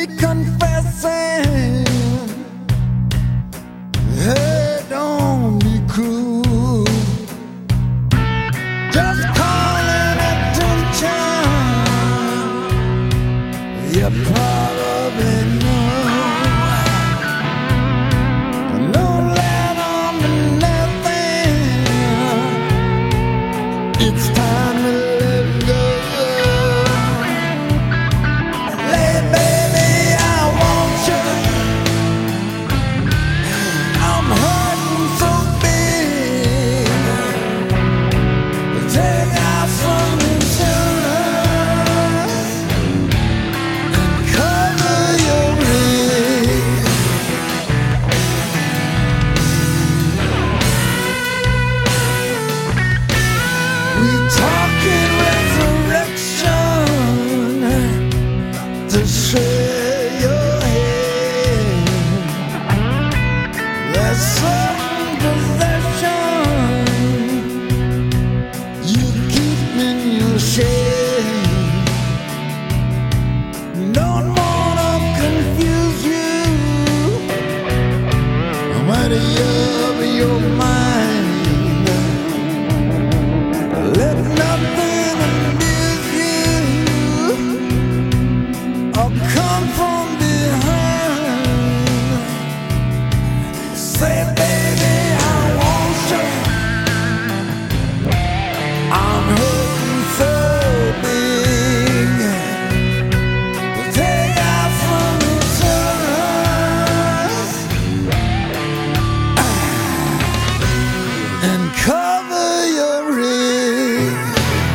be confessing. Hey, don't be cruel. Just calling attention. You probably know. No let on to nothing. It's time to let go. Hey, baby, I want you. I'm hurting so big. Take out some insurance and cover your ears. We talking resurrection to share your head. There's certain possession you keep in your shade. Don't wanna confuse you. I'm out of your mind. Let nothing abuse you or come from behind. Say, baby, I want you. I'm hurting so big. Take out some insurance and cover your ears.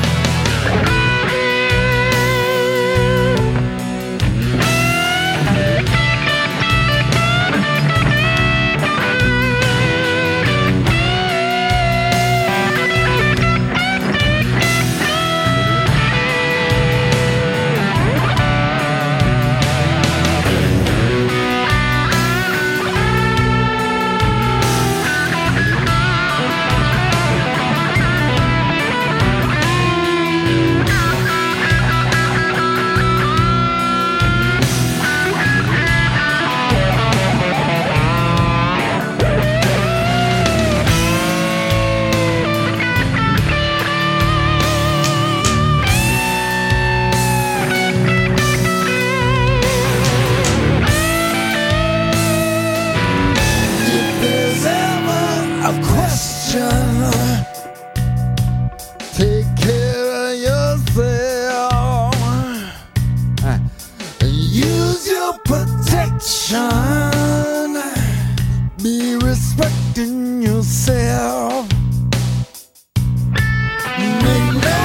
If there's ever a question, take care of yourself. Use your protection. Be respecting yourself. Make no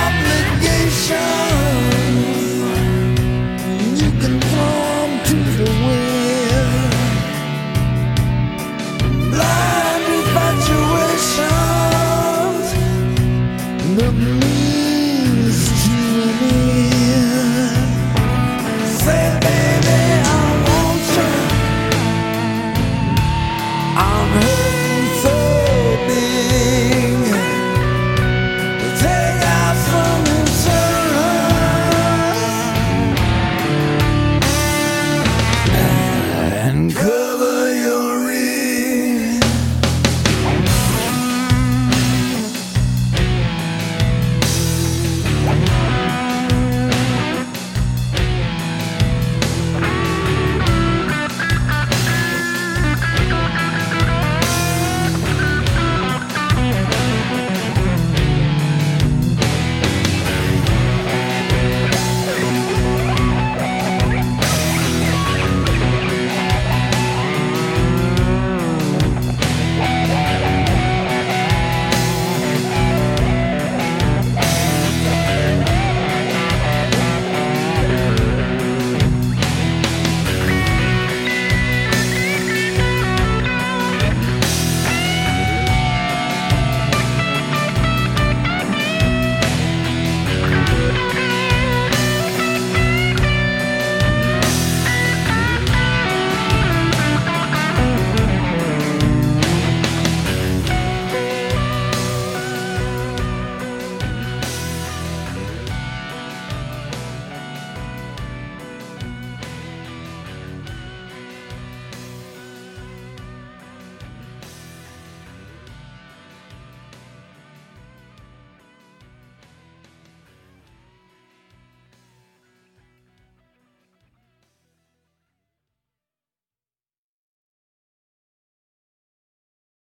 obligations. You can throw 'em to the wind. Blind infatuations, the means to an end. Say,